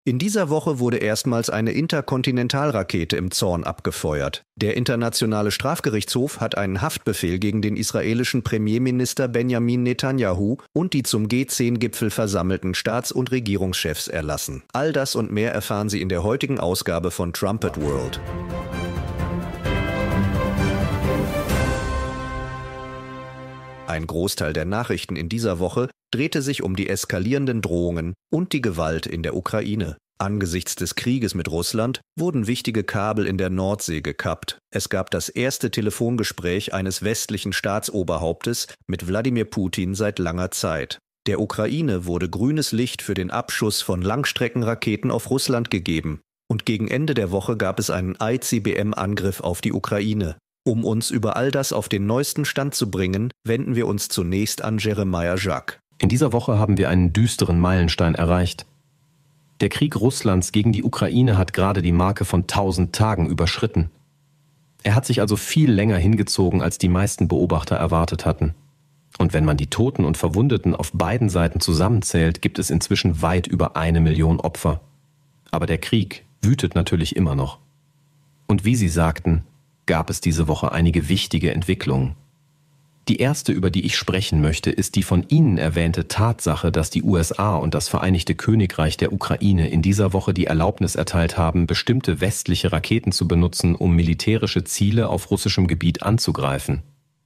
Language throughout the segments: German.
In dieser Woche wurde erstmals eine Interkontinentalrakete im Zorn abgefeuert. Der Internationale Strafgerichtshof hat einen Haftbefehl gegen den israelischen Premierminister Benjamin Netanyahu und die zum G10-Gipfel versammelten Staats- und Regierungschefs erlassen. All das und mehr erfahren Sie in der heutigen Ausgabe von Trumpet World. Ein Großteil der Nachrichten in dieser Woche drehte sich um die eskalierenden Drohungen und die Gewalt in der Ukraine. Angesichts des Krieges mit Russland wurden wichtige Kabel in der Nordsee gekappt. Es gab das erste Telefongespräch eines westlichen Staatsoberhauptes mit Wladimir Putin seit langer Zeit. Der Ukraine wurde grünes Licht für den Abschuss von Langstreckenraketen auf Russland gegeben. Und gegen Ende der Woche gab es einen ICBM-Angriff auf die Ukraine. Um uns über all das auf den neuesten Stand zu bringen, wenden wir uns zunächst an Jeremiah Jacques. In dieser Woche haben wir einen düsteren Meilenstein erreicht. Der Krieg Russlands gegen die Ukraine hat gerade die Marke von 1000 Tagen überschritten. Er hat sich also viel länger hingezogen, als die meisten Beobachter erwartet hatten. Und wenn man die Toten und Verwundeten auf beiden Seiten zusammenzählt, gibt es inzwischen weit über 1 Million Opfer. Aber der Krieg wütet natürlich immer noch. Und wie Sie sagten, gab es diese Woche einige wichtige Entwicklungen. Die erste, über die ich sprechen möchte, ist die von Ihnen erwähnte Tatsache, dass die USA und das Vereinigte Königreich der Ukraine in dieser Woche die Erlaubnis erteilt haben, bestimmte westliche Raketen zu benutzen, um militärische Ziele auf russischem Gebiet anzugreifen.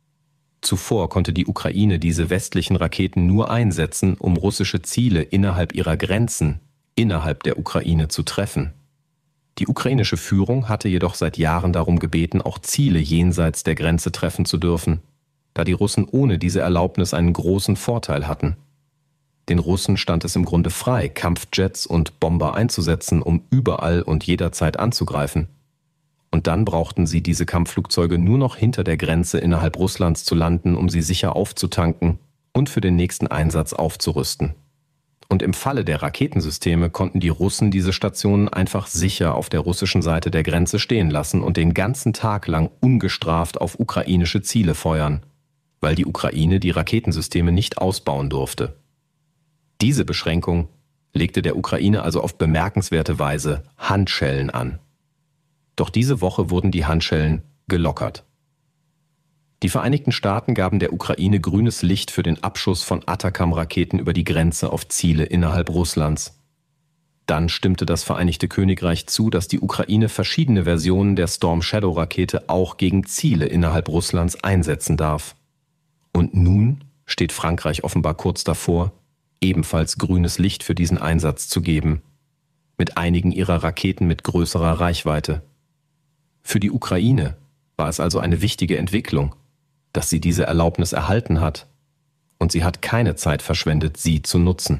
Zuvor konnte die Ukraine diese westlichen Raketen nur einsetzen, um russische Ziele innerhalb ihrer Grenzen, innerhalb der Ukraine zu treffen. Die ukrainische Führung hatte jedoch seit Jahren darum gebeten, auch Ziele jenseits der Grenze treffen zu dürfen, da die Russen ohne diese Erlaubnis einen großen Vorteil hatten. Den Russen stand es im Grunde frei, Kampfjets und Bomber einzusetzen, um überall und jederzeit anzugreifen. Und dann brauchten sie diese Kampfflugzeuge nur noch hinter der Grenze innerhalb Russlands zu landen, um sie sicher aufzutanken und für den nächsten Einsatz aufzurüsten. Und im Falle der Raketensysteme konnten die Russen diese Stationen einfach sicher auf der russischen Seite der Grenze stehen lassen und den ganzen Tag lang ungestraft auf ukrainische Ziele feuern, weil die Ukraine die Raketensysteme nicht ausbauen durfte. Diese Beschränkung legte der Ukraine also auf bemerkenswerte Weise Handschellen an. Doch diese Woche wurden die Handschellen gelockert. Die Vereinigten Staaten gaben der Ukraine grünes Licht für den Abschuss von Atacam-Raketen über die Grenze auf Ziele innerhalb Russlands. Dann stimmte das Vereinigte Königreich zu, dass die Ukraine verschiedene Versionen der Storm Shadow-Rakete auch gegen Ziele innerhalb Russlands einsetzen darf. Und nun steht Frankreich offenbar kurz davor, ebenfalls grünes Licht für diesen Einsatz zu geben, mit einigen ihrer Raketen mit größerer Reichweite. Für die Ukraine war es also eine wichtige Entwicklung, dass sie diese Erlaubnis erhalten hat, und sie hat keine Zeit verschwendet, sie zu nutzen.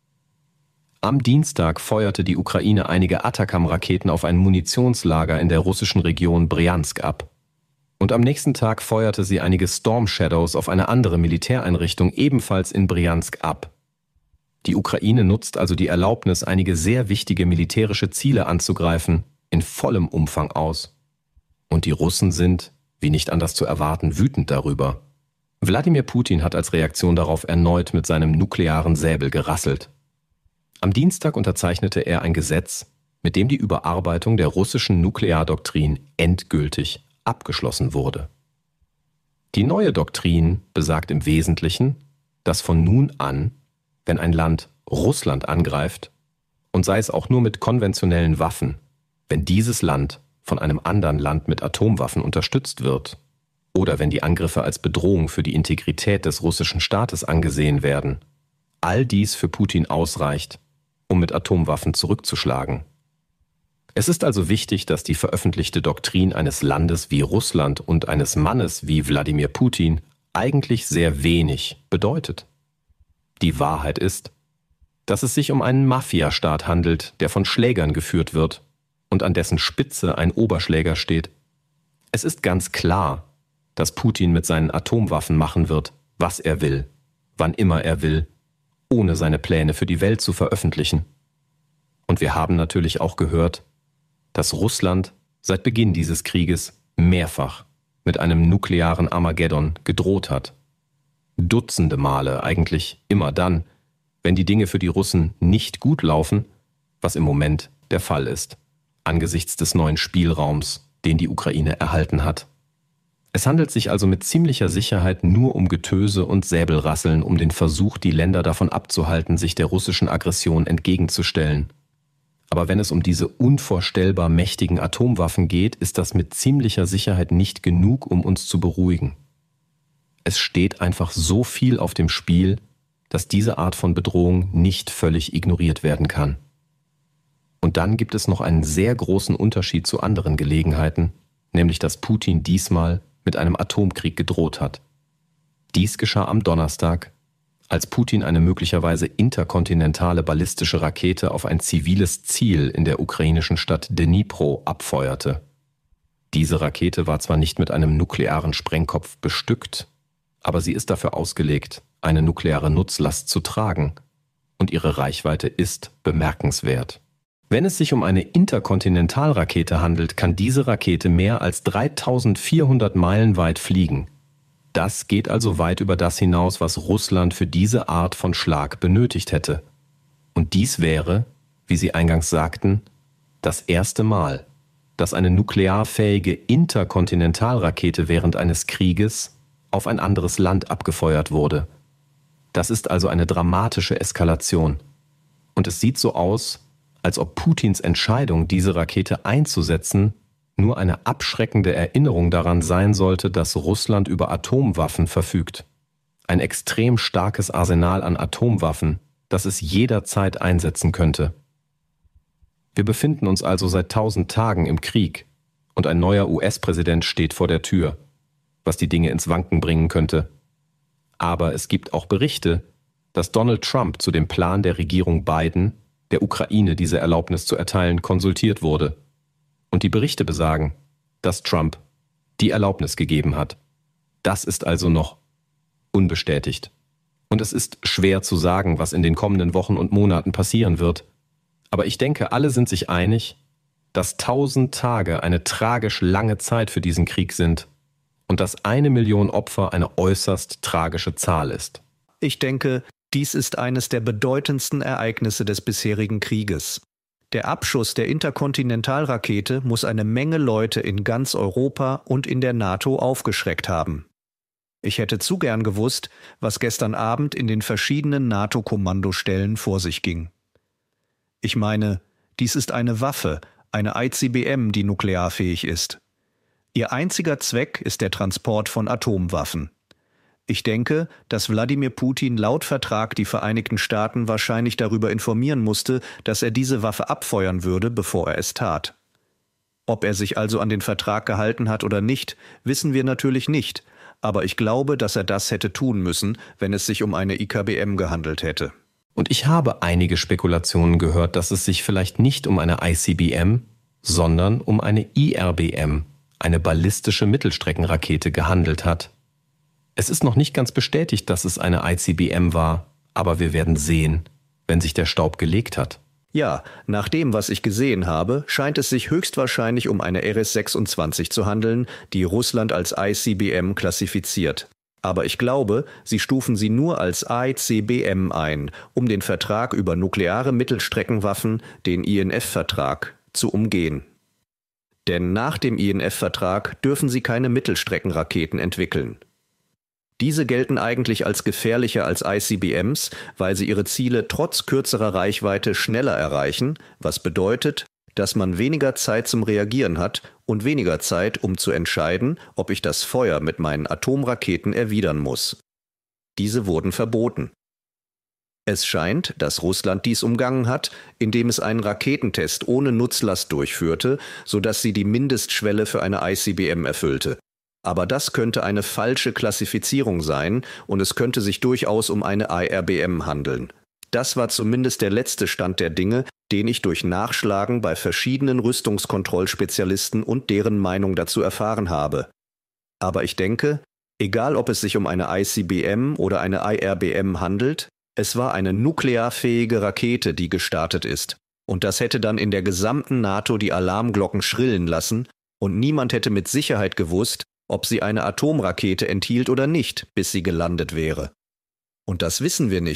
Am Dienstag feuerte die Ukraine einige Atacam-Raketen auf ein Munitionslager in der russischen Region Bryansk ab. Und am nächsten Tag feuerte sie einige Storm Shadows auf eine andere Militäreinrichtung ebenfalls in Bryansk ab. Die Ukraine nutzt also die Erlaubnis, einige sehr wichtige militärische Ziele anzugreifen, in vollem Umfang aus. Und die Russen sind, wie nicht anders zu erwarten, wütend darüber. Wladimir Putin hat als Reaktion darauf erneut mit seinem nuklearen Säbel gerasselt. Am Dienstag unterzeichnete er ein Gesetz, mit dem die Überarbeitung der russischen Nukleardoktrin endgültig abgeschlossen wurde. Die neue Doktrin besagt im Wesentlichen, dass von nun an, wenn ein Land Russland angreift, und sei es auch nur mit konventionellen Waffen, wenn dieses Land von einem anderen Land mit Atomwaffen unterstützt wird oder wenn die Angriffe als Bedrohung für die Integrität des russischen Staates angesehen werden, all dies für Putin ausreicht, um mit Atomwaffen zurückzuschlagen. Es ist also wichtig, dass die veröffentlichte Doktrin eines Landes wie Russland und eines Mannes wie Wladimir Putin eigentlich sehr wenig bedeutet. Die Wahrheit ist, dass es sich um einen Mafiastaat handelt, der von Schlägern geführt wird und an dessen Spitze ein Oberschläger steht. Es ist ganz klar, dass Putin mit seinen Atomwaffen machen wird, was er will, wann immer er will, ohne seine Pläne für die Welt zu veröffentlichen. Und wir haben natürlich auch gehört, dass Russland seit Beginn dieses Krieges mehrfach mit einem nuklearen Armageddon gedroht hat. Dutzende Male, eigentlich immer dann, wenn die Dinge für die Russen nicht gut laufen, was im Moment der Fall ist, angesichts des neuen Spielraums, den die Ukraine erhalten hat. Es handelt sich also mit ziemlicher Sicherheit nur um Getöse und Säbelrasseln, um den Versuch, die Länder davon abzuhalten, sich der russischen Aggression entgegenzustellen. Aber wenn es um diese unvorstellbar mächtigen Atomwaffen geht, ist das mit ziemlicher Sicherheit nicht genug, um uns zu beruhigen. Es steht einfach so viel auf dem Spiel, dass diese Art von Bedrohung nicht völlig ignoriert werden kann. Und dann gibt es noch einen sehr großen Unterschied zu anderen Gelegenheiten, nämlich dass Putin diesmal mit einem Atomkrieg gedroht hat. Dies geschah am Donnerstag, als Putin eine möglicherweise interkontinentale ballistische Rakete auf ein ziviles Ziel in der ukrainischen Stadt Dnipro abfeuerte. Diese Rakete war zwar nicht mit einem nuklearen Sprengkopf bestückt, aber sie ist dafür ausgelegt, eine nukleare Nutzlast zu tragen, und ihre Reichweite ist bemerkenswert. Wenn es sich um eine Interkontinentalrakete handelt, kann diese Rakete mehr als 3400 Meilen weit fliegen. Das geht also weit über das hinaus, was Russland für diese Art von Schlag benötigt hätte. Und dies wäre, wie Sie eingangs sagten, das erste Mal, dass eine nuklearfähige Interkontinentalrakete während eines Krieges auf ein anderes Land abgefeuert wurde. Das ist also eine dramatische Eskalation. Und es sieht so aus, als ob Putins Entscheidung, diese Rakete einzusetzen, nur eine abschreckende Erinnerung daran sein sollte, dass Russland über Atomwaffen verfügt. Ein extrem starkes Arsenal an Atomwaffen, das es jederzeit einsetzen könnte. Wir befinden uns also seit 1000 Tagen im Krieg und ein neuer US-Präsident steht vor der Tür, was die Dinge ins Wanken bringen könnte. Aber es gibt auch Berichte, dass Donald Trump zu dem Plan der Regierung Biden, der Ukraine diese Erlaubnis zu erteilen, konsultiert wurde. Und die Berichte besagen, dass Trump die Erlaubnis gegeben hat. Das ist also noch unbestätigt. Und es ist schwer zu sagen, was in den kommenden Wochen und Monaten passieren wird. Aber ich denke, alle sind sich einig, dass 1000 Tage eine tragisch lange Zeit für diesen Krieg sind und dass 1 Million Opfer eine äußerst tragische Zahl ist. Ich denke, dies ist eines der bedeutendsten Ereignisse des bisherigen Krieges. Der Abschuss der Interkontinentalrakete muss eine Menge Leute in ganz Europa und in der NATO aufgeschreckt haben. Ich hätte zu gern gewusst, was gestern Abend in den verschiedenen NATO-Kommandostellen vor sich ging. Ich meine, dies ist eine Waffe, eine ICBM, die nuklearfähig ist. Ihr einziger Zweck ist der Transport von Atomwaffen. Ich denke, dass Wladimir Putin laut Vertrag die Vereinigten Staaten wahrscheinlich darüber informieren musste, dass er diese Waffe abfeuern würde, bevor er es tat. Ob er sich also an den Vertrag gehalten hat oder nicht, wissen wir natürlich nicht, aber ich glaube, dass er das hätte tun müssen, wenn es sich um eine ICBM gehandelt hätte. Und ich habe einige Spekulationen gehört, dass es sich vielleicht nicht um eine ICBM, sondern um eine IRBM, eine ballistische Mittelstreckenrakete, gehandelt hat. Es ist noch nicht ganz bestätigt, dass es eine ICBM war, aber wir werden sehen, wenn sich der Staub gelegt hat. Ja, nach dem, was ich gesehen habe, scheint es sich höchstwahrscheinlich um eine RS-26 zu handeln, die Russland als ICBM klassifiziert. Aber ich glaube, sie stufen sie nur als ICBM ein, um den Vertrag über nukleare Mittelstreckenwaffen, den INF-Vertrag, zu umgehen. Denn nach dem INF-Vertrag dürfen sie keine Mittelstreckenraketen entwickeln. Diese gelten eigentlich als gefährlicher als ICBMs, weil sie ihre Ziele trotz kürzerer Reichweite schneller erreichen, was bedeutet, dass man weniger Zeit zum Reagieren hat und weniger Zeit, um zu entscheiden, ob ich das Feuer mit meinen Atomraketen erwidern muss. Diese wurden verboten. Es scheint, dass Russland dies umgangen hat, indem es einen Raketentest ohne Nutzlast durchführte, sodass sie die Mindestschwelle für eine ICBM erfüllte. Aber das könnte eine falsche Klassifizierung sein und es könnte sich durchaus um eine IRBM handeln. Das war zumindest der letzte Stand der Dinge, den ich durch Nachschlagen bei verschiedenen Rüstungskontrollspezialisten und deren Meinung dazu erfahren habe. Aber ich denke, egal ob es sich um eine ICBM oder eine IRBM handelt, es war eine nuklearfähige Rakete, die gestartet ist. Und das hätte dann in der gesamten NATO die Alarmglocken schrillen lassen und niemand hätte mit Sicherheit gewusst, ob sie eine Atomrakete enthielt oder nicht, bis sie gelandet wäre. Und das wissen wir nicht.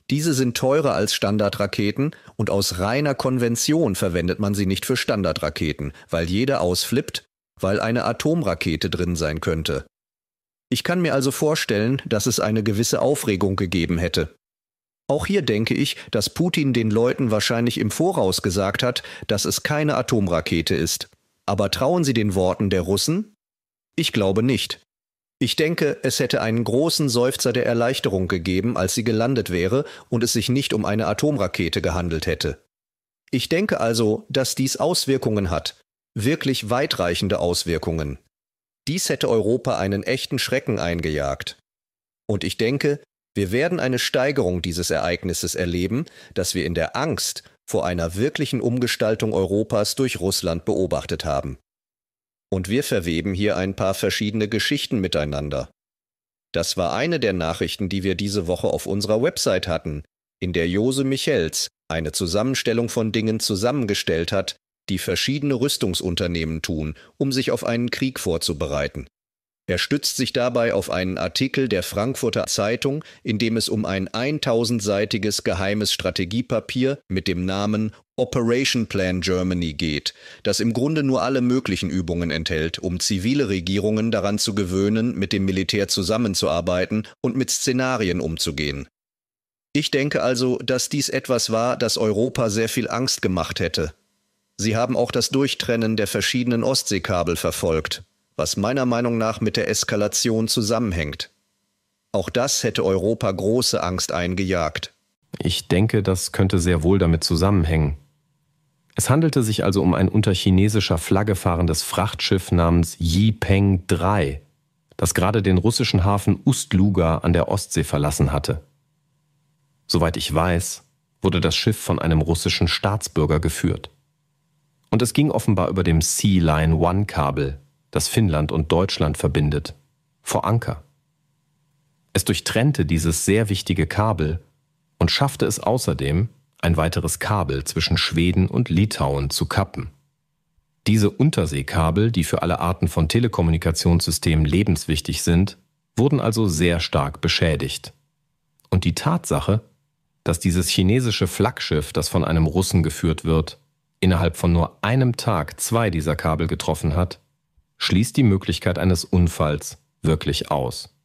Diese sind teurer als Standardraketen und aus reiner Konvention verwendet man sie nicht für Standardraketen, weil jede ausflippt, weil eine Atomrakete drin sein könnte. Ich kann mir also vorstellen, dass es eine gewisse Aufregung gegeben hätte. Auch hier denke ich, dass Putin den Leuten wahrscheinlich im Voraus gesagt hat, dass es keine Atomrakete ist. Aber trauen Sie den Worten der Russen? Ich glaube nicht. Ich denke, es hätte einen großen Seufzer der Erleichterung gegeben, als sie gelandet wäre und es sich nicht um eine Atomrakete gehandelt hätte. Ich denke also, dass dies Auswirkungen hat, wirklich weitreichende Auswirkungen. Dies hätte Europa einen echten Schrecken eingejagt. Und ich denke, wir werden eine Steigerung dieses Ereignisses erleben, das wir in der Angst vor einer wirklichen Umgestaltung Europas durch Russland beobachtet haben. Und wir verweben hier ein paar verschiedene Geschichten miteinander. Das war eine der Nachrichten, die wir diese Woche auf unserer Website hatten, in der Jose Michels eine Zusammenstellung von Dingen zusammengestellt hat, die verschiedene Rüstungsunternehmen tun, um sich auf einen Krieg vorzubereiten. Er stützt sich dabei auf einen Artikel der Frankfurter Zeitung, in dem es um ein 1000-seitiges geheimes Strategiepapier mit dem Namen Operation Plan Germany geht, das im Grunde nur alle möglichen Übungen enthält, um zivile Regierungen daran zu gewöhnen, mit dem Militär zusammenzuarbeiten und mit Szenarien umzugehen. Ich denke also, dass dies etwas war, das Europa sehr viel Angst gemacht hätte. Sie haben auch das Durchtrennen der verschiedenen Ostseekabel verfolgt, was meiner Meinung nach mit der Eskalation zusammenhängt. Auch das hätte Europa große Angst eingejagt. Ich denke, das könnte sehr wohl damit zusammenhängen. Es handelte sich also um ein unter chinesischer Flagge fahrendes Frachtschiff namens Yipeng 3, das gerade den russischen Hafen Ust-Luga an der Ostsee verlassen hatte. Soweit ich weiß, wurde das Schiff von einem russischen Staatsbürger geführt. Und es ging offenbar über dem Sea Line 1 Kabel, das Finnland und Deutschland verbindet, vor Anker. Es durchtrennte dieses sehr wichtige Kabel und schaffte es außerdem, ein weiteres Kabel zwischen Schweden und Litauen zu kappen. Diese Unterseekabel, die für alle Arten von Telekommunikationssystemen lebenswichtig sind, wurden also sehr stark beschädigt. Und die Tatsache, dass dieses chinesische Flaggschiff, das von einem Russen geführt wird, innerhalb von nur einem Tag 2 dieser Kabel getroffen hat, schließt die Möglichkeit eines Unfalls wirklich aus.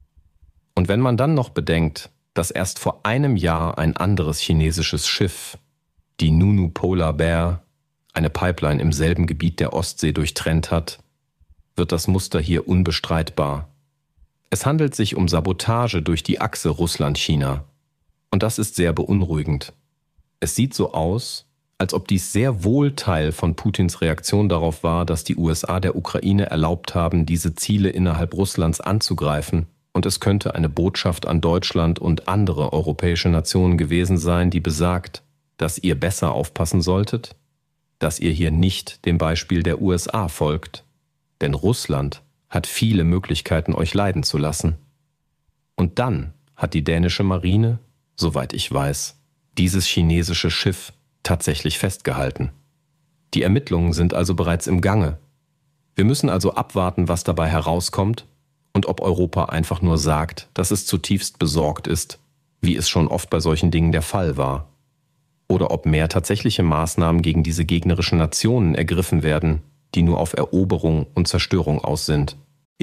Und wenn man dann noch bedenkt, dass erst vor einem Jahr ein anderes chinesisches Schiff, die Nunu Polar Bear, eine Pipeline im selben Gebiet der Ostsee durchtrennt hat, wird das Muster hier unbestreitbar. Es handelt sich um Sabotage durch die Achse Russland-China. Und das ist sehr beunruhigend. Es sieht so aus, als ob dies sehr wohl Teil von Putins Reaktion darauf war, dass die USA der Ukraine erlaubt haben, diese Ziele innerhalb Russlands anzugreifen. Und es könnte eine Botschaft an Deutschland und andere europäische Nationen gewesen sein, die besagt, dass ihr besser aufpassen solltet, dass ihr hier nicht dem Beispiel der USA folgt. Denn Russland hat viele Möglichkeiten, euch leiden zu lassen. Und dann hat die dänische Marine, soweit ich weiß, dieses chinesische Schiff tatsächlich festgehalten. Die Ermittlungen sind also bereits im Gange. Wir müssen also abwarten, was dabei herauskommt und ob Europa einfach nur sagt, dass es zutiefst besorgt ist, wie es schon oft bei solchen Dingen der Fall war. Oder ob mehr tatsächliche Maßnahmen gegen diese gegnerischen Nationen ergriffen werden, die nur auf Eroberung und Zerstörung aus sind.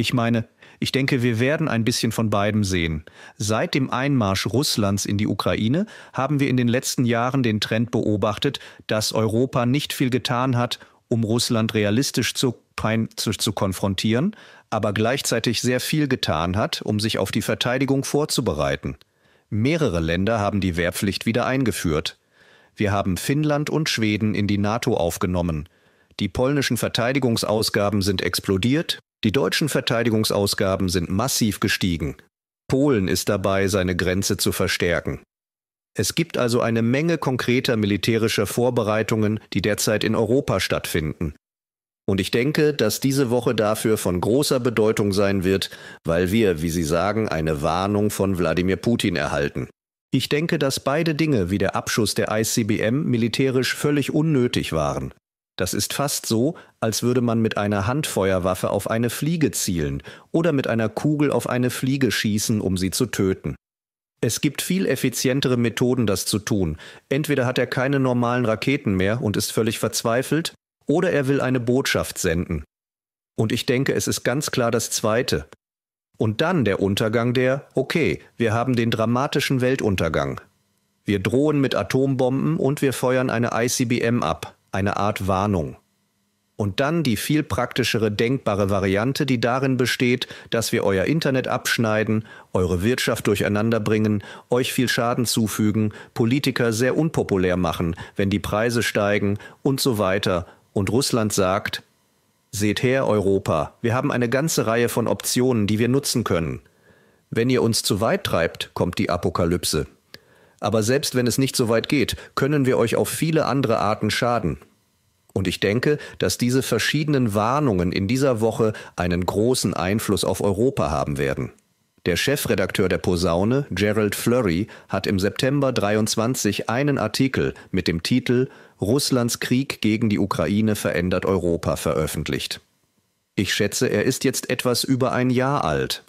Ich denke, wir werden ein bisschen von beidem sehen. Seit dem Einmarsch Russlands in die Ukraine haben wir in den letzten Jahren den Trend beobachtet, dass Europa nicht viel getan hat, um Russland realistisch zu konfrontieren, aber gleichzeitig sehr viel getan hat, um sich auf die Verteidigung vorzubereiten. Mehrere Länder haben die Wehrpflicht wieder eingeführt. Wir haben Finnland und Schweden in die NATO aufgenommen. Die polnischen Verteidigungsausgaben sind explodiert, die deutschen Verteidigungsausgaben sind massiv gestiegen. Polen ist dabei, seine Grenze zu verstärken. Es gibt also eine Menge konkreter militärischer Vorbereitungen, die derzeit in Europa stattfinden. Und ich denke, dass diese Woche dafür von großer Bedeutung sein wird, weil wir, wie Sie sagen, eine Warnung von Wladimir Putin erhalten. Ich denke, dass beide Dinge wie der Abschuss der ICBM militärisch völlig unnötig waren. Das ist fast so, als würde man mit einer Handfeuerwaffe auf eine Fliege zielen oder mit einer Kugel auf eine Fliege schießen, um sie zu töten. Es gibt viel effizientere Methoden, das zu tun. Entweder hat er keine normalen Raketen mehr und ist völlig verzweifelt, oder er will eine Botschaft senden. Und ich denke, es ist ganz klar das Zweite. Und dann der Untergang okay, wir haben den dramatischen Weltuntergang. Wir drohen mit Atombomben und wir feuern eine ICBM ab, eine Art Warnung. Und dann die viel praktischere denkbare Variante, die darin besteht, dass wir euer Internet abschneiden, eure Wirtschaft durcheinander bringen, euch viel Schaden zufügen, Politiker sehr unpopulär machen, wenn die Preise steigen und so weiter. Und Russland sagt: Seht her, Europa, wir haben eine ganze Reihe von Optionen, die wir nutzen können. Wenn ihr uns zu weit treibt, kommt die Apokalypse. Aber selbst wenn es nicht so weit geht, können wir euch auf viele andere Arten schaden. Und ich denke, dass diese verschiedenen Warnungen in dieser Woche einen großen Einfluss auf Europa haben werden. Der Chefredakteur der Posaune, Gerald Flurry, hat im September 23 einen Artikel mit dem Titel »Russlands Krieg gegen die Ukraine verändert Europa« veröffentlicht. Ich schätze, er ist jetzt etwas über ein Jahr alt.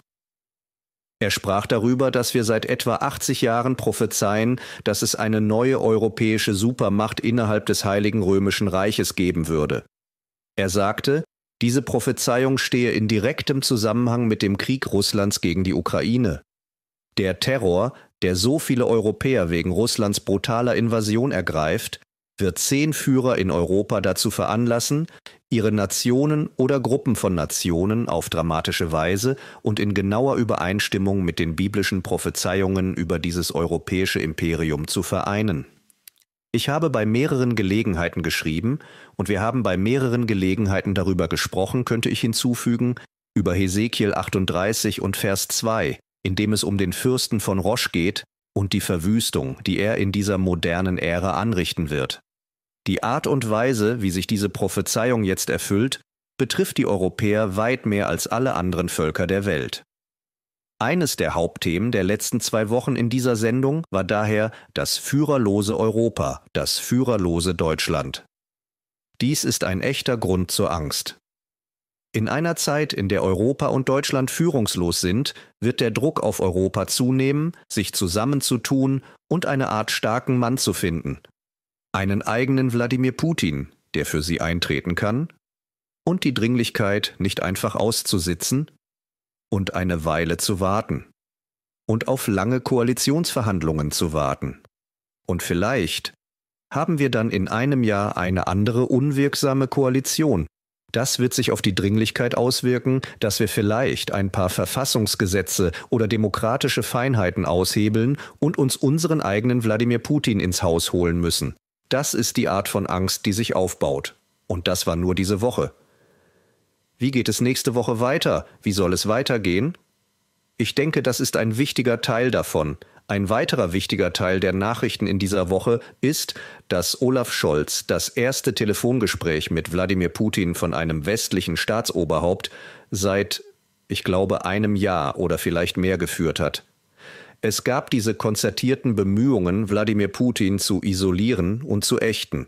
Er sprach darüber, dass wir seit etwa 80 Jahren prophezeien, dass es eine neue europäische Supermacht innerhalb des Heiligen Römischen Reiches geben würde. Er sagte, diese Prophezeiung stehe in direktem Zusammenhang mit dem Krieg Russlands gegen die Ukraine. Der Terror, der so viele Europäer wegen Russlands brutaler Invasion ergreift, wird 10 Führer in Europa dazu veranlassen, ihre Nationen oder Gruppen von Nationen auf dramatische Weise und in genauer Übereinstimmung mit den biblischen Prophezeiungen über dieses europäische Imperium zu vereinen. Ich habe bei mehreren Gelegenheiten geschrieben und wir haben bei mehreren Gelegenheiten darüber gesprochen, könnte ich hinzufügen, über Hesekiel 38 und Vers 2, in dem es um den Fürsten von Rosch geht und die Verwüstung, die er in dieser modernen Ära anrichten wird. Die Art und Weise, wie sich diese Prophezeiung jetzt erfüllt, betrifft die Europäer weit mehr als alle anderen Völker der Welt. Eines der Hauptthemen der letzten 2 Wochen in dieser Sendung war daher das führerlose Europa, das führerlose Deutschland. Dies ist ein echter Grund zur Angst. In einer Zeit, in der Europa und Deutschland führungslos sind, wird der Druck auf Europa zunehmen, sich zusammenzutun und eine Art starken Mann zu finden. Einen eigenen Wladimir Putin, der für sie eintreten kann, und die Dringlichkeit, nicht einfach auszusitzen und eine Weile zu warten und auf lange Koalitionsverhandlungen zu warten. Und vielleicht haben wir dann in einem Jahr eine andere unwirksame Koalition. Das wird sich auf die Dringlichkeit auswirken, dass wir vielleicht ein paar Verfassungsgesetze oder demokratische Feinheiten aushebeln und uns unseren eigenen Wladimir Putin ins Haus holen müssen. Das ist die Art von Angst, die sich aufbaut. Und das war nur diese Woche. Wie geht es nächste Woche weiter? Wie soll es weitergehen? Ich denke, das ist ein wichtiger Teil davon. Ein weiterer wichtiger Teil der Nachrichten in dieser Woche ist, dass Olaf Scholz das erste Telefongespräch mit Wladimir Putin von einem westlichen Staatsoberhaupt seit, ich glaube, einem Jahr oder vielleicht mehr geführt hat. Es gab diese konzertierten Bemühungen, Wladimir Putin zu isolieren und zu ächten.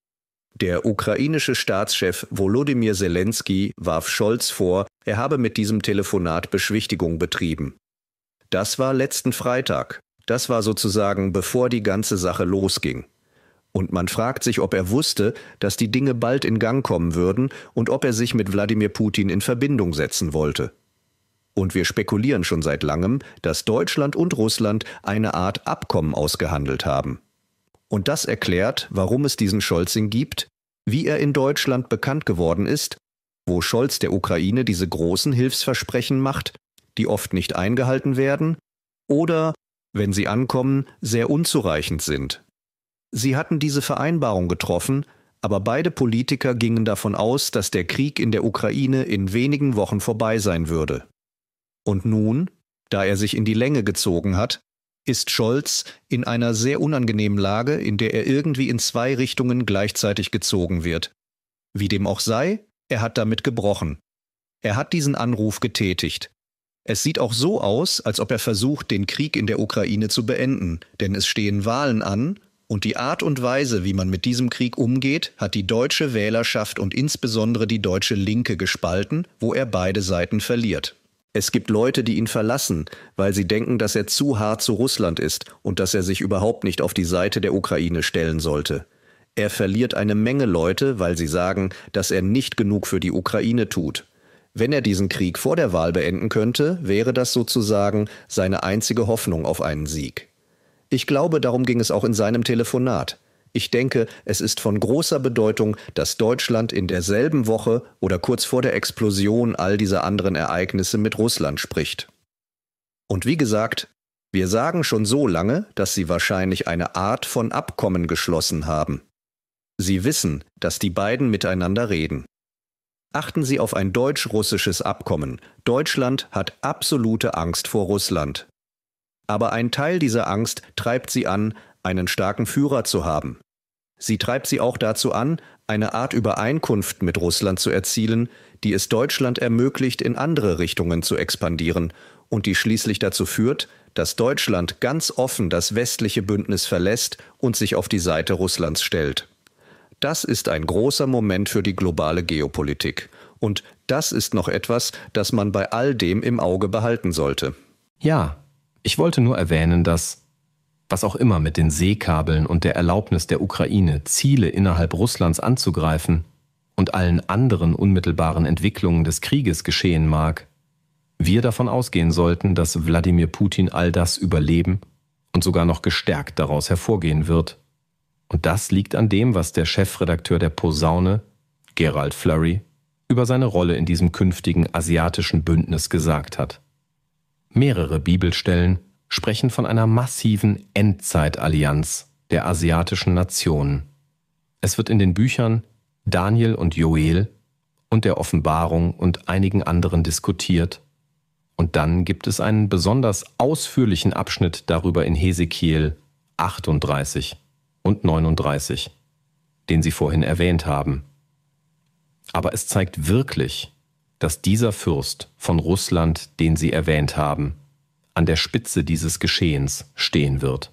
Der ukrainische Staatschef Volodymyr Zelensky warf Scholz vor, er habe mit diesem Telefonat Beschwichtigung betrieben. Das war letzten Freitag. Das war sozusagen, bevor die ganze Sache losging. Und man fragt sich, ob er wusste, dass die Dinge bald in Gang kommen würden und ob er sich mit Wladimir Putin in Verbindung setzen wollte. Und wir spekulieren schon seit langem, dass Deutschland und Russland eine Art Abkommen ausgehandelt haben. Und das erklärt, warum es diesen Scholzing gibt, wie er in Deutschland bekannt geworden ist, wo Scholz der Ukraine diese großen Hilfsversprechen macht, die oft nicht eingehalten werden oder, wenn sie ankommen, sehr unzureichend sind. Sie hatten diese Vereinbarung getroffen, aber beide Politiker gingen davon aus, dass der Krieg in der Ukraine in wenigen Wochen vorbei sein würde. Und nun, da er sich in die Länge gezogen hat, ist Scholz in einer sehr unangenehmen Lage, in der er irgendwie in 2 Richtungen gleichzeitig gezogen wird. Wie dem auch sei, er hat damit gebrochen. Er hat diesen Anruf getätigt. Es sieht auch so aus, als ob er versucht, den Krieg in der Ukraine zu beenden, denn es stehen Wahlen an und die Art und Weise, wie man mit diesem Krieg umgeht, hat die deutsche Wählerschaft und insbesondere die deutsche Linke gespalten, wo er beide Seiten verliert. Es gibt Leute, die ihn verlassen, weil sie denken, dass er zu hart zu Russland ist und dass er sich überhaupt nicht auf die Seite der Ukraine stellen sollte. Er verliert eine Menge Leute, weil sie sagen, dass er nicht genug für die Ukraine tut. Wenn er diesen Krieg vor der Wahl beenden könnte, wäre das sozusagen seine einzige Hoffnung auf einen Sieg. Ich glaube, darum ging es auch in seinem Telefonat. Ich denke, es ist von großer Bedeutung, dass Deutschland in derselben Woche oder kurz vor der Explosion all dieser anderen Ereignisse mit Russland spricht. Und wie gesagt, wir sagen schon so lange, dass sie wahrscheinlich eine Art von Abkommen geschlossen haben. Sie wissen, dass die beiden miteinander reden. Achten Sie auf ein deutsch-russisches Abkommen. Deutschland hat absolute Angst vor Russland. Aber ein Teil dieser Angst treibt sie an, einen starken Führer zu haben. Sie treibt sie auch dazu an, eine Art Übereinkunft mit Russland zu erzielen, die es Deutschland ermöglicht, in andere Richtungen zu expandieren und die schließlich dazu führt, dass Deutschland ganz offen das westliche Bündnis verlässt und sich auf die Seite Russlands stellt. Das ist ein großer Moment für die globale Geopolitik. Und das ist noch etwas, das man bei all dem im Auge behalten sollte. Ja, ich wollte nur erwähnen, dass, was auch immer mit den Seekabeln und der Erlaubnis der Ukraine, Ziele innerhalb Russlands anzugreifen und allen anderen unmittelbaren Entwicklungen des Krieges geschehen mag, wir davon ausgehen sollten, dass Wladimir Putin all das überleben und sogar noch gestärkt daraus hervorgehen wird. Und das liegt an dem, was der Chefredakteur der Posaune, Gerald Flurry, über seine Rolle in diesem künftigen asiatischen Bündnis gesagt hat. Mehrere Bibelstellen sprechen von einer massiven Endzeitallianz der asiatischen Nationen. Es wird in den Büchern Daniel und Joel und der Offenbarung und einigen anderen diskutiert. Und dann gibt es einen besonders ausführlichen Abschnitt darüber in Hesekiel 38 und 39, den Sie vorhin erwähnt haben. Aber es zeigt wirklich, dass dieser Fürst von Russland, den Sie erwähnt haben, an der Spitze dieses Geschehens stehen wird.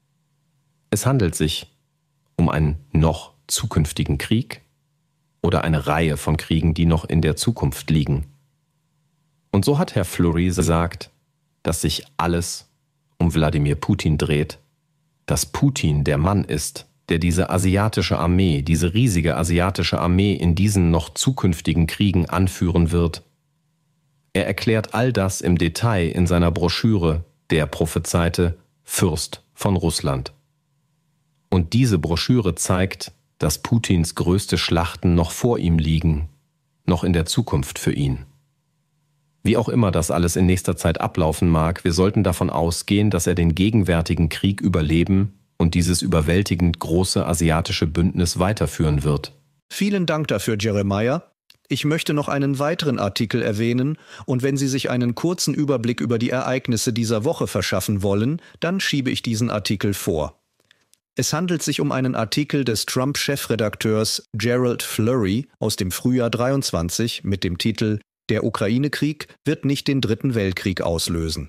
Es handelt sich um einen noch zukünftigen Krieg oder eine Reihe von Kriegen, die noch in der Zukunft liegen. Und so hat Herr Fleury gesagt, dass sich alles um Wladimir Putin dreht, dass Putin der Mann ist, der diese asiatische Armee, diese riesige asiatische Armee in diesen noch zukünftigen Kriegen anführen wird. Er erklärt all das im Detail in seiner Broschüre, der prophezeite Fürst von Russland. Und diese Broschüre zeigt, dass Putins größte Schlachten noch vor ihm liegen, noch in der Zukunft für ihn. Wie auch immer das alles in nächster Zeit ablaufen mag, wir sollten davon ausgehen, dass er den gegenwärtigen Krieg überleben und dieses überwältigend große asiatische Bündnis weiterführen wird. Vielen Dank dafür, Jeremiah. Ich möchte noch einen weiteren Artikel erwähnen, und wenn Sie sich einen kurzen Überblick über die Ereignisse dieser Woche verschaffen wollen, dann schiebe ich diesen Artikel vor. Es handelt sich um einen Artikel des Trump-Chefredakteurs Gerald Flurry aus dem Frühjahr 23 mit dem Titel „Der Ukraine-Krieg wird nicht den Dritten Weltkrieg auslösen“.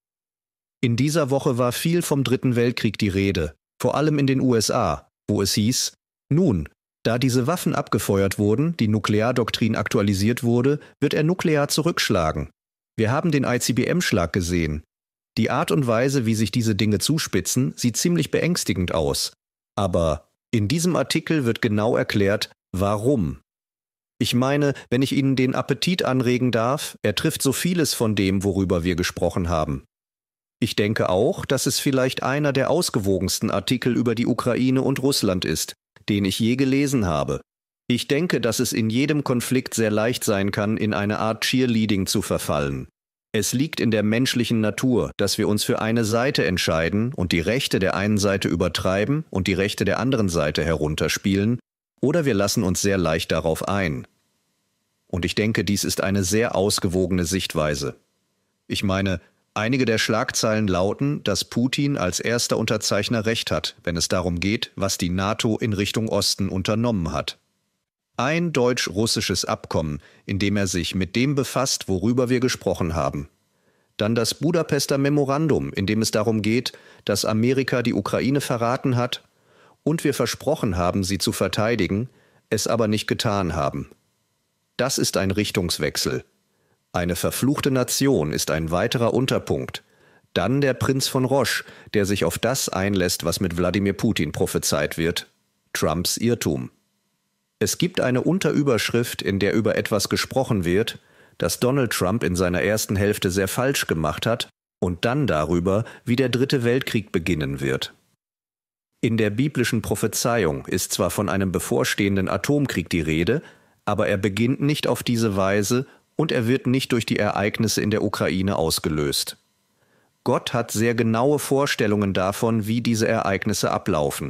In dieser Woche war viel vom Dritten Weltkrieg die Rede, vor allem in den USA, wo es hieß: Nun, da diese Waffen abgefeuert wurden, die Nukleardoktrin aktualisiert wurde, wird er nuklear zurückschlagen. Wir haben den ICBM-Schlag gesehen. Die Art und Weise, wie sich diese Dinge zuspitzen, sieht ziemlich beängstigend aus. Aber in diesem Artikel wird genau erklärt, warum. Ich meine, wenn ich Ihnen den Appetit anregen darf, er trifft so vieles von dem, worüber wir gesprochen haben. Ich denke auch, dass es vielleicht einer der ausgewogensten Artikel über die Ukraine und Russland ist, den ich je gelesen habe. Ich denke, dass es in jedem Konflikt sehr leicht sein kann, in eine Art Cheerleading zu verfallen. Es liegt in der menschlichen Natur, dass wir uns für eine Seite entscheiden und die Rechte der einen Seite übertreiben und die Rechte der anderen Seite herunterspielen, oder wir lassen uns sehr leicht darauf ein. Und ich denke, dies ist eine sehr ausgewogene Sichtweise. Ich meine, einige der Schlagzeilen lauten, dass Putin als erster Unterzeichner Recht hat, wenn es darum geht, was die NATO in Richtung Osten unternommen hat. Ein deutsch-russisches Abkommen, in dem er sich mit dem befasst, worüber wir gesprochen haben. Dann das Budapester Memorandum, in dem es darum geht, dass Amerika die Ukraine verraten hat und wir versprochen haben, sie zu verteidigen, es aber nicht getan haben. Das ist ein Richtungswechsel. Eine verfluchte Nation ist ein weiterer Unterpunkt. Dann der Prinz von Roche, der sich auf das einlässt, was mit Wladimir Putin prophezeit wird: Trumps Irrtum. Es gibt eine Unterüberschrift, in der über etwas gesprochen wird, das Donald Trump in seiner ersten Hälfte sehr falsch gemacht hat, und dann darüber, wie der Dritte Weltkrieg beginnen wird. In der biblischen Prophezeiung ist zwar von einem bevorstehenden Atomkrieg die Rede, aber er beginnt nicht auf diese Weise und er wird nicht durch die Ereignisse in der Ukraine ausgelöst. Gott hat sehr genaue Vorstellungen davon, wie diese Ereignisse ablaufen.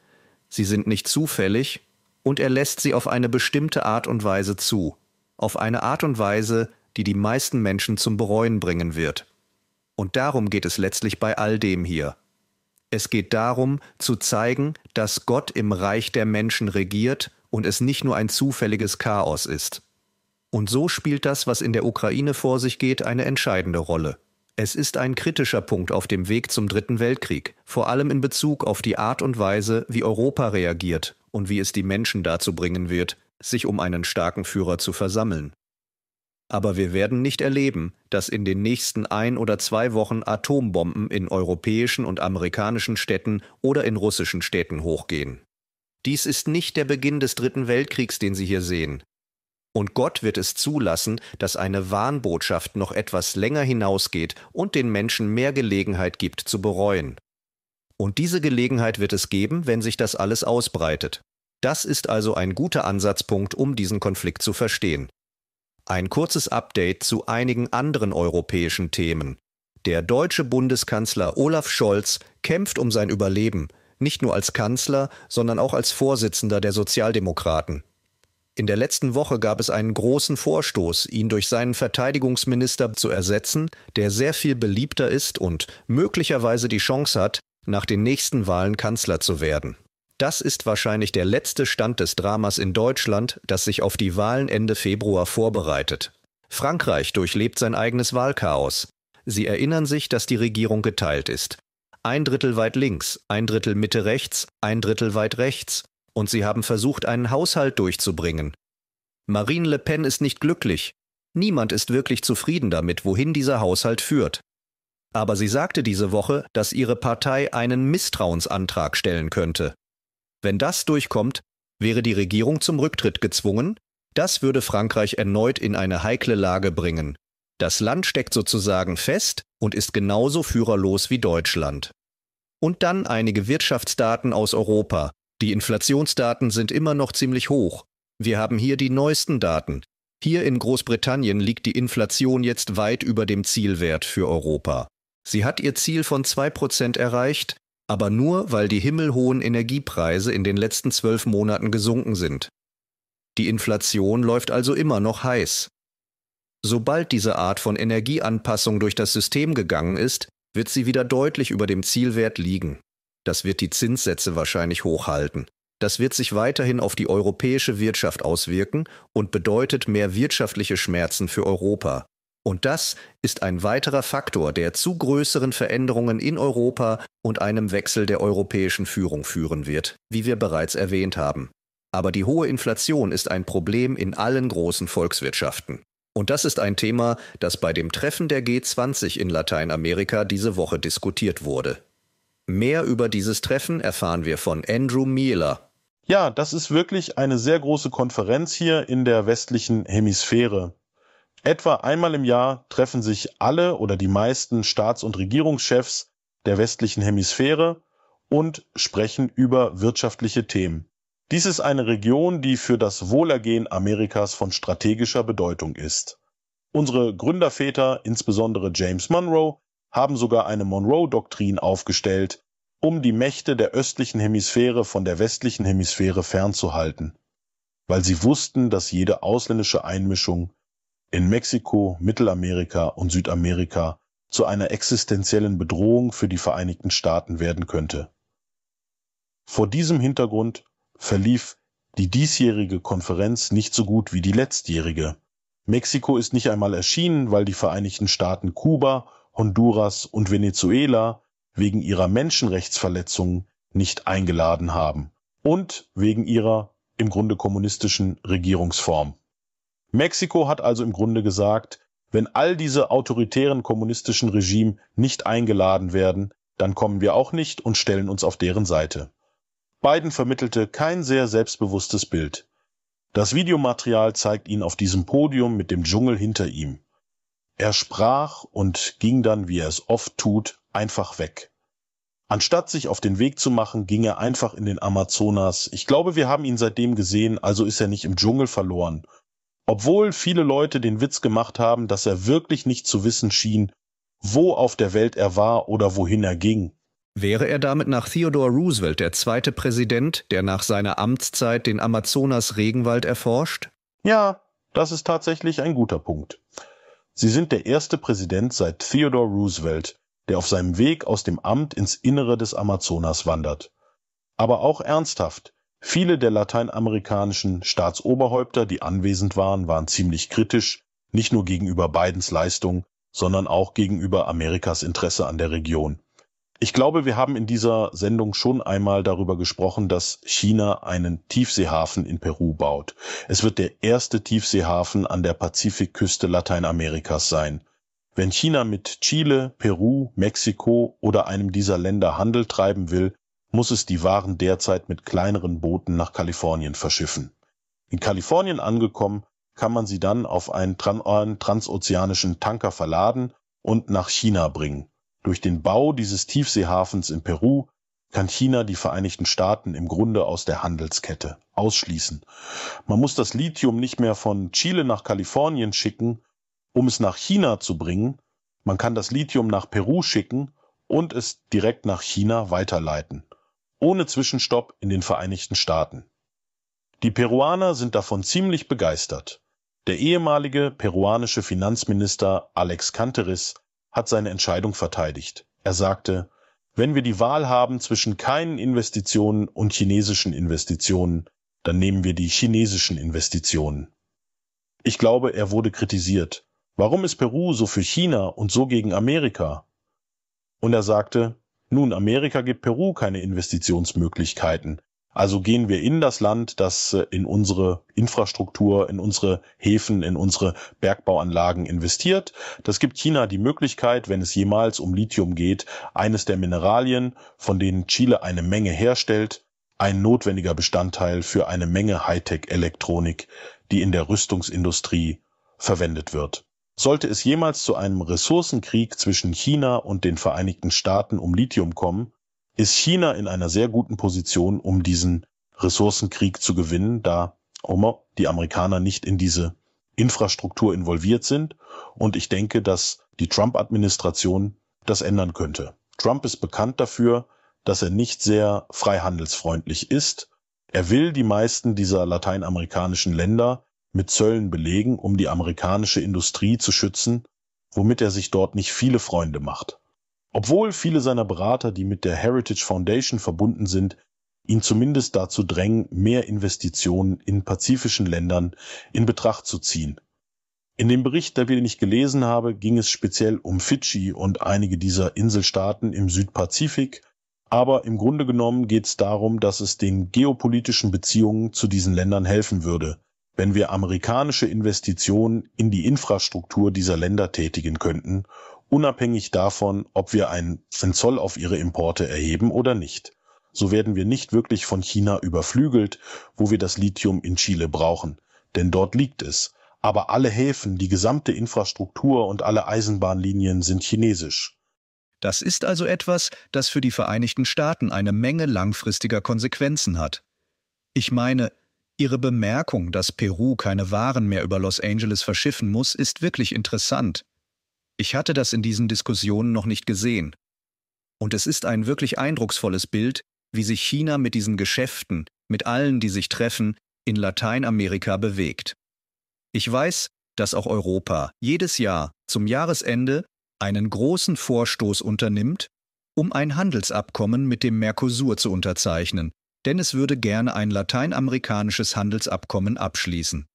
Sie sind nicht zufällig und er lässt sie auf eine bestimmte Art und Weise zu, auf eine Art und Weise, die die meisten Menschen zum Bereuen bringen wird. Und darum geht es letztlich bei all dem hier. Es geht darum, zu zeigen, dass Gott im Reich der Menschen regiert und es nicht nur ein zufälliges Chaos ist. Und so spielt das, was in der Ukraine vor sich geht, eine entscheidende Rolle. Es ist ein kritischer Punkt auf dem Weg zum Dritten Weltkrieg, vor allem in Bezug auf die Art und Weise, wie Europa reagiert und wie es die Menschen dazu bringen wird, sich um einen starken Führer zu versammeln. Aber wir werden nicht erleben, dass in den nächsten 1 oder 2 Wochen Atombomben in europäischen und amerikanischen Städten oder in russischen Städten hochgehen. Dies ist nicht der Beginn des Dritten Weltkriegs, den Sie hier sehen. Und Gott wird es zulassen, dass eine Warnbotschaft noch etwas länger hinausgeht und den Menschen mehr Gelegenheit gibt zu bereuen. Und diese Gelegenheit wird es geben, wenn sich das alles ausbreitet. Das ist also ein guter Ansatzpunkt, um diesen Konflikt zu verstehen. Ein kurzes Update zu einigen anderen europäischen Themen. Der deutsche Bundeskanzler Olaf Scholz kämpft um sein Überleben, nicht nur als Kanzler, sondern auch als Vorsitzender der Sozialdemokraten. In der letzten Woche gab es einen großen Vorstoß, ihn durch seinen Verteidigungsminister zu ersetzen, der sehr viel beliebter ist und möglicherweise die Chance hat, nach den nächsten Wahlen Kanzler zu werden. Das ist wahrscheinlich der letzte Stand des Dramas in Deutschland, das sich auf die Wahlen Ende Februar vorbereitet. Frankreich durchlebt sein eigenes Wahlchaos. Sie erinnern sich, dass die Regierung geteilt ist. 1/3 weit links, 1/3 Mitte rechts, 1/3 weit rechts. Und sie haben versucht, einen Haushalt durchzubringen. Marine Le Pen ist nicht glücklich. Niemand ist wirklich zufrieden damit, wohin dieser Haushalt führt. Aber sie sagte diese Woche, dass ihre Partei einen Misstrauensantrag stellen könnte. Wenn das durchkommt, wäre die Regierung zum Rücktritt gezwungen. Das würde Frankreich erneut in eine heikle Lage bringen. Das Land steckt sozusagen fest und ist genauso führerlos wie Deutschland. Und dann einige Wirtschaftsdaten aus Europa. Die Inflationsdaten sind immer noch ziemlich hoch. Wir haben hier die neuesten Daten. Hier in Großbritannien liegt die Inflation jetzt weit über dem Zielwert für Europa. Sie hat ihr Ziel von 2% erreicht, aber nur, weil die himmelhohen Energiepreise in den letzten 12 Monaten gesunken sind. Die Inflation läuft also immer noch heiß. Sobald diese Art von Energieanpassung durch das System gegangen ist, wird sie wieder deutlich über dem Zielwert liegen. Das wird die Zinssätze wahrscheinlich hochhalten. Das wird sich weiterhin auf die europäische Wirtschaft auswirken und bedeutet mehr wirtschaftliche Schmerzen für Europa. Und das ist ein weiterer Faktor, der zu größeren Veränderungen in Europa und einem Wechsel der europäischen Führung führen wird, wie wir bereits erwähnt haben. Aber die hohe Inflation ist ein Problem in allen großen Volkswirtschaften. Und das ist ein Thema, das bei dem Treffen der G20 in Lateinamerika diese Woche diskutiert wurde. Mehr über dieses Treffen erfahren wir von Andrew Mieler. Ja, das ist wirklich eine sehr große Konferenz hier in der westlichen Hemisphäre. Etwa einmal im Jahr treffen sich alle oder die meisten Staats- und Regierungschefs der westlichen Hemisphäre und sprechen über wirtschaftliche Themen. Dies ist eine Region, die für das Wohlergehen Amerikas von strategischer Bedeutung ist. Unsere Gründerväter, insbesondere James Monroe, haben sogar eine Monroe-Doktrin aufgestellt, um die Mächte der östlichen Hemisphäre von der westlichen Hemisphäre fernzuhalten, weil sie wussten, dass jede ausländische Einmischung in Mexiko, Mittelamerika und Südamerika zu einer existenziellen Bedrohung für die Vereinigten Staaten werden könnte. Vor diesem Hintergrund verlief die diesjährige Konferenz nicht so gut wie die letztjährige. Mexiko ist nicht einmal erschienen, weil die Vereinigten Staaten Kuba, Honduras und Venezuela wegen ihrer Menschenrechtsverletzungen nicht eingeladen haben und wegen ihrer im Grunde kommunistischen Regierungsform. Mexiko hat also im Grunde gesagt, Wenn all diese autoritären kommunistischen Regime nicht eingeladen werden, dann kommen wir auch nicht und stellen uns auf deren Seite. Biden vermittelte kein sehr selbstbewusstes Bild. Das Videomaterial zeigt ihn auf diesem Podium mit dem Dschungel hinter ihm. Er sprach und ging dann, wie er es oft tut, einfach weg. Anstatt sich auf den Weg zu machen, ging er einfach in den Amazonas. Ich glaube, wir haben ihn seitdem gesehen, also ist er nicht im Dschungel verloren. Obwohl viele Leute den Witz gemacht haben, dass er wirklich nicht zu wissen schien, wo auf der Welt er war oder wohin er ging. Wäre er damit nach Theodore Roosevelt der zweite Präsident, der nach seiner Amtszeit den Amazonas-Regenwald erforscht? Ja, das ist tatsächlich ein guter Punkt. Sie sind der erste Präsident seit Theodore Roosevelt, der auf seinem Weg aus dem Amt ins Innere des Amazonas wandert. Aber auch ernsthaft, viele der lateinamerikanischen Staatsoberhäupter, die anwesend waren, waren ziemlich kritisch, nicht nur gegenüber Bidens Leistung, sondern auch gegenüber Amerikas Interesse an der Region. Ich glaube, wir haben in dieser Sendung schon einmal darüber gesprochen, dass China einen Tiefseehafen in Peru baut. Es wird der erste Tiefseehafen an der Pazifikküste Lateinamerikas sein. Wenn China mit Chile, Peru, Mexiko oder einem dieser Länder Handel treiben will, muss es die Waren derzeit mit kleineren Booten nach Kalifornien verschiffen. In Kalifornien angekommen, kann man sie dann auf einen transozeanischen Tanker verladen und nach China bringen. Durch den Bau dieses Tiefseehafens in Peru kann China die Vereinigten Staaten im Grunde aus der Handelskette ausschließen. Man muss das Lithium nicht mehr von Chile nach Kalifornien schicken, um es nach China zu bringen. Man kann das Lithium nach Peru schicken und es direkt nach China weiterleiten, ohne Zwischenstopp in den Vereinigten Staaten. Die Peruaner sind davon ziemlich begeistert. Der ehemalige peruanische Finanzminister Alex Canteris hat seine Entscheidung verteidigt. Er sagte, wenn wir die Wahl haben zwischen keinen Investitionen und chinesischen Investitionen, dann nehmen wir die chinesischen Investitionen. Ich glaube, er wurde kritisiert. Warum ist Peru so für China und so gegen Amerika? Und er sagte, nun, Amerika gibt Peru keine Investitionsmöglichkeiten. Also gehen wir in das Land, das in unsere Infrastruktur, in unsere Häfen, in unsere Bergbauanlagen investiert. Das gibt China die Möglichkeit, wenn es jemals um Lithium geht, eines der Mineralien, von denen Chile eine Menge herstellt, ein notwendiger Bestandteil für eine Menge Hightech-Elektronik, die in der Rüstungsindustrie verwendet wird. Sollte es jemals zu einem Ressourcenkrieg zwischen China und den Vereinigten Staaten um Lithium kommen, ist China in einer sehr guten Position, um diesen Ressourcenkrieg zu gewinnen, da die Amerikaner nicht in diese Infrastruktur involviert sind. Und ich denke, dass die Trump-Administration das ändern könnte. Trump ist bekannt dafür, dass er nicht sehr freihandelsfreundlich ist. Er will die meisten dieser lateinamerikanischen Länder mit Zöllen belegen, um die amerikanische Industrie zu schützen, womit er sich dort nicht viele Freunde macht. Obwohl viele seiner Berater, die mit der Heritage Foundation verbunden sind, ihn zumindest dazu drängen, mehr Investitionen in pazifischen Ländern in Betracht zu ziehen. In dem Bericht, den ich gelesen habe, ging es speziell um Fidschi und einige dieser Inselstaaten im Südpazifik, aber im Grunde genommen geht es darum, dass es den geopolitischen Beziehungen zu diesen Ländern helfen würde, wenn wir amerikanische Investitionen in die Infrastruktur dieser Länder tätigen könnten, unabhängig davon, ob wir einen Zoll auf ihre Importe erheben oder nicht. So werden wir nicht wirklich von China überflügelt, wo wir das Lithium in Chile brauchen, denn dort liegt es. Aber alle Häfen, die gesamte Infrastruktur und alle Eisenbahnlinien sind chinesisch. Das ist also etwas, das für die Vereinigten Staaten eine Menge langfristiger Konsequenzen hat. Ich meine, Ihre Bemerkung, dass Peru keine Waren mehr über Los Angeles verschiffen muss, ist wirklich interessant. Ich hatte das in diesen Diskussionen noch nicht gesehen. Und es ist ein wirklich eindrucksvolles Bild, wie sich China mit diesen Geschäften, mit allen, die sich treffen, in Lateinamerika bewegt. Ich weiß, dass auch Europa jedes Jahr zum Jahresende einen großen Vorstoß unternimmt, um ein Handelsabkommen mit dem Mercosur zu unterzeichnen, denn es würde gerne ein lateinamerikanisches Handelsabkommen abschließen.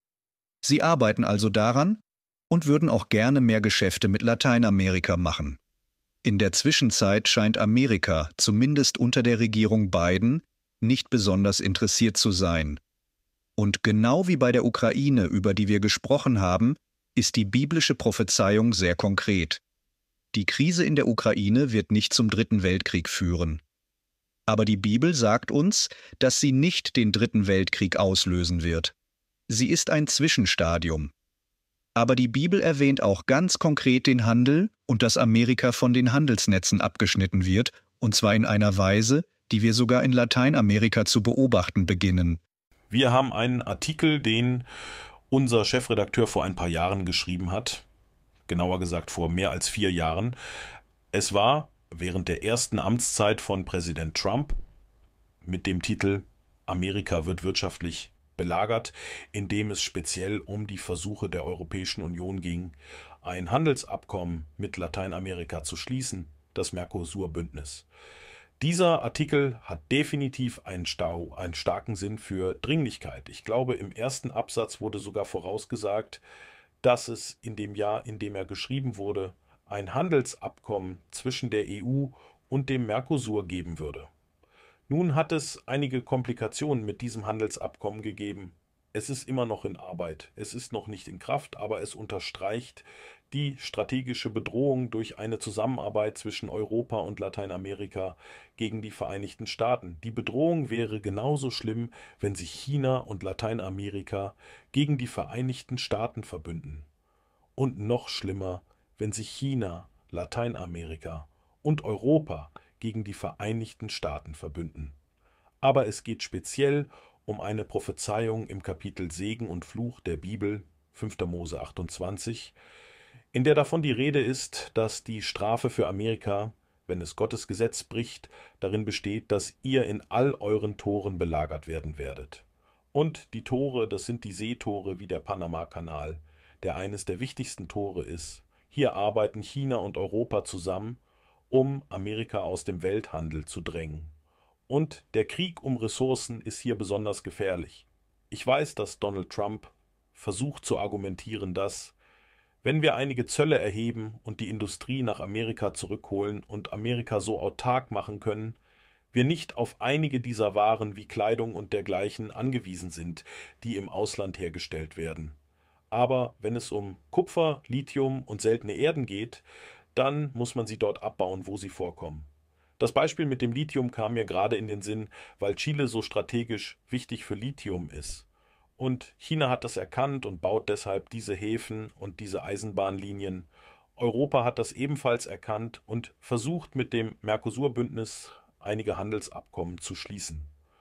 Sie arbeiten also daran und würden auch gerne mehr Geschäfte mit Lateinamerika machen. In der Zwischenzeit scheint Amerika, zumindest unter der Regierung Biden, nicht besonders interessiert zu sein. Und genau wie bei der Ukraine, über die wir gesprochen haben, ist die biblische Prophezeiung sehr konkret. Die Krise in der Ukraine wird nicht zum Dritten Weltkrieg führen. Aber die Bibel sagt uns, dass sie nicht den Dritten Weltkrieg auslösen wird. Sie ist ein Zwischenstadium. Aber die Bibel erwähnt auch ganz konkret den Handel und dass Amerika von den Handelsnetzen abgeschnitten wird, und zwar in einer Weise, die wir sogar in Lateinamerika zu beobachten beginnen. Wir haben einen Artikel, den unser Chefredakteur vor ein paar Jahren geschrieben hat, genauer gesagt vor mehr als 4 Jahren. Es war während der ersten Amtszeit von Präsident Trump mit dem Titel „Amerika wird wirtschaftlich belagert", in dem es speziell um die Versuche der Europäischen Union ging, ein Handelsabkommen mit Lateinamerika zu schließen, das Mercosur-Bündnis. Dieser Artikel hat definitiv einen starken Sinn für Dringlichkeit. Ich glaube, im ersten Absatz wurde sogar vorausgesagt, dass es in dem Jahr, in dem er geschrieben wurde, ein Handelsabkommen zwischen der EU und dem Mercosur geben würde. Nun hat es einige Komplikationen mit diesem Handelsabkommen gegeben. Es ist immer noch in Arbeit, es ist noch nicht in Kraft, aber es unterstreicht die strategische Bedrohung durch eine Zusammenarbeit zwischen Europa und Lateinamerika gegen die Vereinigten Staaten. Die Bedrohung wäre genauso schlimm, wenn sich China und Lateinamerika gegen die Vereinigten Staaten verbünden. Und noch schlimmer, wenn sich China, Lateinamerika und Europa gegen die Vereinigten Staaten verbünden. Aber es geht speziell um eine Prophezeiung im Kapitel Segen und Fluch der Bibel, 5. Mose 28, in der davon die Rede ist, dass die Strafe für Amerika, wenn es Gottes Gesetz bricht, darin besteht, dass ihr in all euren Toren belagert werden werdet. Und die Tore, das sind die Seetore wie der Panama-Kanal, der eines der wichtigsten Tore ist. Hier arbeiten China und Europa zusammen, um Amerika aus dem Welthandel zu drängen. Und der Krieg um Ressourcen ist hier besonders gefährlich. Ich weiß, dass Donald Trump versucht zu argumentieren, dass, wenn wir einige Zölle erheben und die Industrie nach Amerika zurückholen und Amerika so autark machen können, wir nicht auf einige dieser Waren wie Kleidung und dergleichen angewiesen sind, die im Ausland hergestellt werden. Aber wenn es um Kupfer, Lithium und seltene Erden geht, dann muss man sie dort abbauen, wo sie vorkommen. Das Beispiel mit dem Lithium kam mir gerade in den Sinn, weil Chile so strategisch wichtig für Lithium ist. Und China hat das erkannt und baut deshalb diese Häfen und diese Eisenbahnlinien. Europa hat das ebenfalls erkannt und versucht mit dem Mercosur-Bündnis einige Handelsabkommen zu schließen.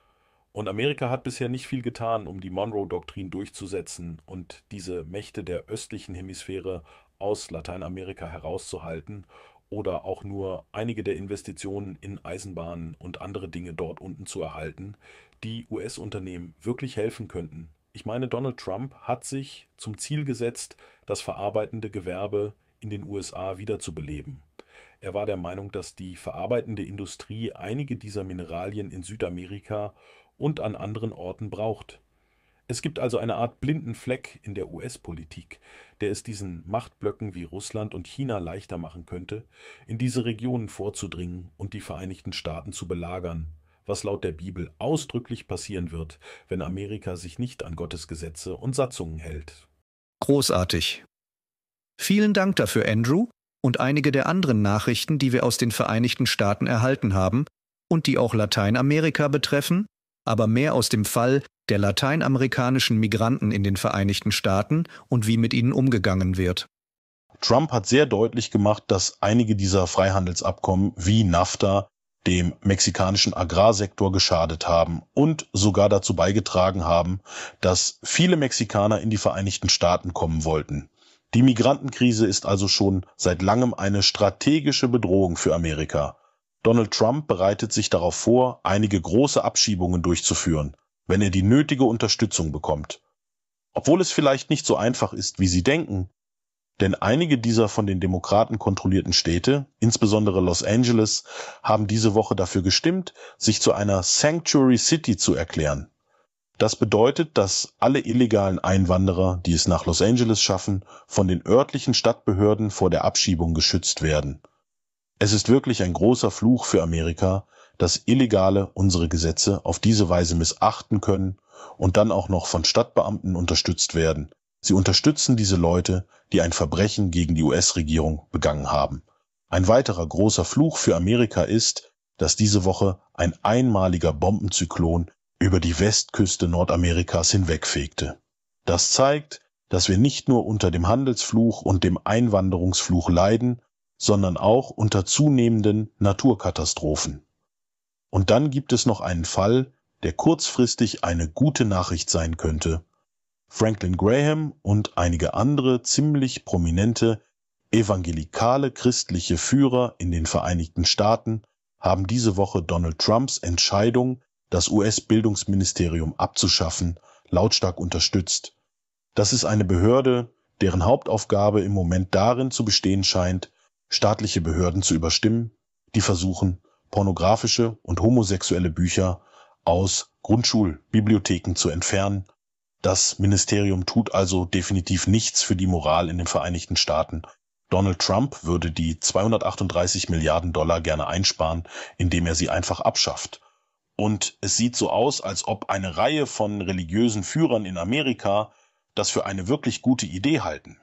Und Amerika hat bisher nicht viel getan, um die Monroe-Doktrin durchzusetzen und diese Mächte der östlichen Hemisphäre aus Lateinamerika herauszuhalten oder auch nur einige der Investitionen in Eisenbahnen und andere Dinge dort unten zu erhalten, die US-Unternehmen wirklich helfen könnten. Ich meine, Donald Trump hat sich zum Ziel gesetzt, das verarbeitende Gewerbe in den USA wiederzubeleben. Er war der Meinung, dass die verarbeitende Industrie einige dieser Mineralien in Südamerika und an anderen Orten braucht. Es gibt also eine Art blinden Fleck in der US-Politik, der es diesen Machtblöcken wie Russland und China leichter machen könnte, in diese Regionen vorzudringen und die Vereinigten Staaten zu belagern, was laut der Bibel ausdrücklich passieren wird, wenn Amerika sich nicht an Gottes Gesetze und Satzungen hält. Großartig. Vielen Dank dafür, Andrew, und einige der anderen Nachrichten, die wir aus den Vereinigten Staaten erhalten haben und die auch Lateinamerika betreffen, aber mehr aus dem Fall der lateinamerikanischen Migranten in den Vereinigten Staaten und wie mit ihnen umgegangen wird. Trump hat sehr deutlich gemacht, dass einige dieser Freihandelsabkommen wie NAFTA dem mexikanischen Agrarsektor geschadet haben und sogar dazu beigetragen haben, dass viele Mexikaner in die Vereinigten Staaten kommen wollten. Die Migrantenkrise ist also schon seit langem eine strategische Bedrohung für Amerika. Donald Trump bereitet sich darauf vor, einige große Abschiebungen durchzuführen, wenn er die nötige Unterstützung bekommt. Obwohl es vielleicht nicht so einfach ist, wie Sie denken, denn einige dieser von den Demokraten kontrollierten Städte, insbesondere Los Angeles, haben diese Woche dafür gestimmt, sich zu einer Sanctuary City zu erklären. Das bedeutet, dass alle illegalen Einwanderer, die es nach Los Angeles schaffen, von den örtlichen Stadtbehörden vor der Abschiebung geschützt werden. Es ist wirklich ein großer Fluch für Amerika, dass Illegale unsere Gesetze auf diese Weise missachten können und dann auch noch von Stadtbeamten unterstützt werden. Sie unterstützen diese Leute, die ein Verbrechen gegen die US-Regierung begangen haben. Ein weiterer großer Fluch für Amerika ist, dass diese Woche ein einmaliger Bombenzyklon über die Westküste Nordamerikas hinwegfegte. Das zeigt, dass wir nicht nur unter dem Handelsfluch und dem Einwanderungsfluch leiden, sondern auch unter zunehmenden Naturkatastrophen. Und dann gibt es noch einen Fall, der kurzfristig eine gute Nachricht sein könnte. Franklin Graham und einige andere ziemlich prominente evangelikale christliche Führer in den Vereinigten Staaten haben diese Woche Donald Trumps Entscheidung, das US-Bildungsministerium abzuschaffen, lautstark unterstützt. Das ist eine Behörde, deren Hauptaufgabe im Moment darin zu bestehen scheint, staatliche Behörden zu überstimmen, die versuchen, pornografische und homosexuelle Bücher aus Grundschulbibliotheken zu entfernen. Das Ministerium tut also definitiv nichts für die Moral in den Vereinigten Staaten. Donald Trump würde die 238 Milliarden Dollar gerne einsparen, indem er sie einfach abschafft. Und es sieht so aus, als ob eine Reihe von religiösen Führern in Amerika das für eine wirklich gute Idee halten.